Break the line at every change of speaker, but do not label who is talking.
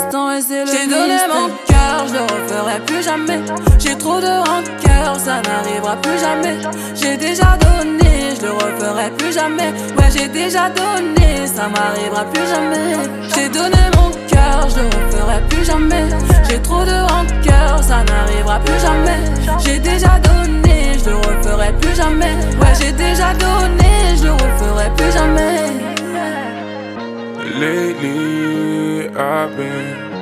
l'instant et c'est le
J'ai donné mon cœur, je le referai plus jamais. J'ai trop de rancœur, ça n'arrivera plus jamais. J'ai déjà donné, je le referai plus jamais. Ouais, j'ai déjà donné, ça m'arrivera plus jamais. J'ai donné mon cœur, je le referai plus jamais. J'ai trop de rancœur, ça n'arrivera plus jamais. J'ai déjà donné, je le referai plus jamais. Ouais, j'ai déjà donné, je le referai plus jamais.
Lately, I've been